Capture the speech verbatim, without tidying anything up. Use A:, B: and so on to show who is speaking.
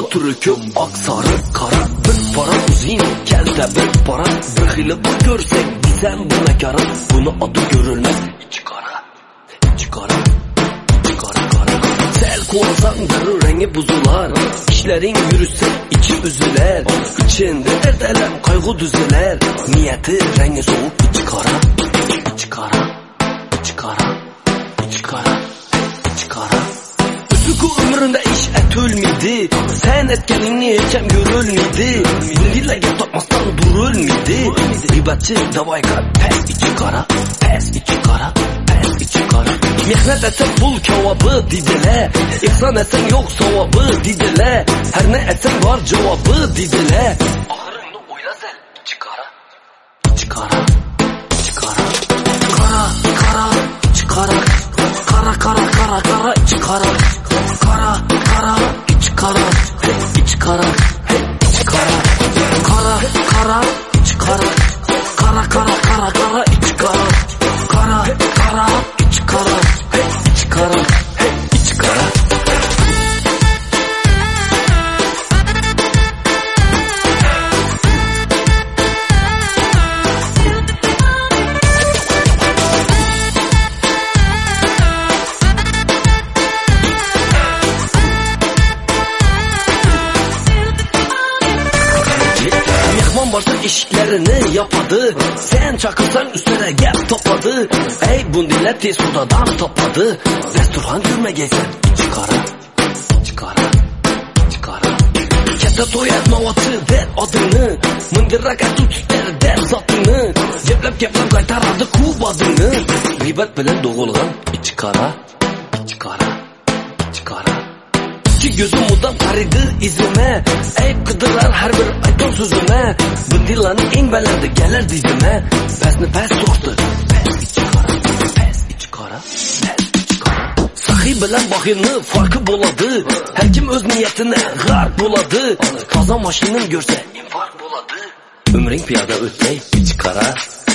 A: turu köp, ak, sarı, kara. Bir para uzun, kelde bir para. Bir hili bak görsek, bizden buna kara. Bunu adı görülmez, içi kara, içi kara, içi kara, kara. Sel kovasan darı rengi buzular. İşlerin yürüse içi üzüler. İçinde dert elem kaygı düzüler. Niyeti rengi soğuk, içi kara, içi kara, içi kara, içi kara, içi kara. Üsükü ömründe iş et ölmedi. Sen etkenini hiçem görülmedi. Dindiyle takmasdan durulmedi. Ribatçı davayka pes içi kara, pes içi kara, pes içi kara. Mehnet etsen bul kevabı didile. İhsan etsen yok savabı didile. Her ne etsen var cevabı didile. Ahırını oyla sen içi kara, içi kara, içi kara. Kara, kara, içi kara. Kara, kara, kara, kara, içi kara. Kara, kara, içi kara. Hey, içi kara, hey, içi kara. Kara, kara, içi kara. Kara, kara, kara, kara, içi kara. Kara, kara, içi kara. Hey, içi kara, hey, içi kara. Mehman varsa işlerini yapadı. Sen çakırsan üstüne gel topladı. Ey bundiler tez sudadan topladı. Restoran görme gelsen içi kara, içi kara, içi kara. Kete toyat mavatı der adını. Mındırak et tutar der zatını. Ceplep ceplep kaytarardı kubadını. Ribat bilen doğulgan içi kara, içi kara, içi kara. İki gözüm mudan karıydı izime. Eyip kıdılar her bir aytan sözüme. Bındilanın en belirdi gelir dizime. Pesni pes soğuktu, pes içi kara, pes içi kara, pes içi kara. Sahi bilen bakilini farkı boladı. Her kim öz niyetine garp boladı. Kaza maşinin görse infarkt boladı. Ömrün piyada ötey içi kara.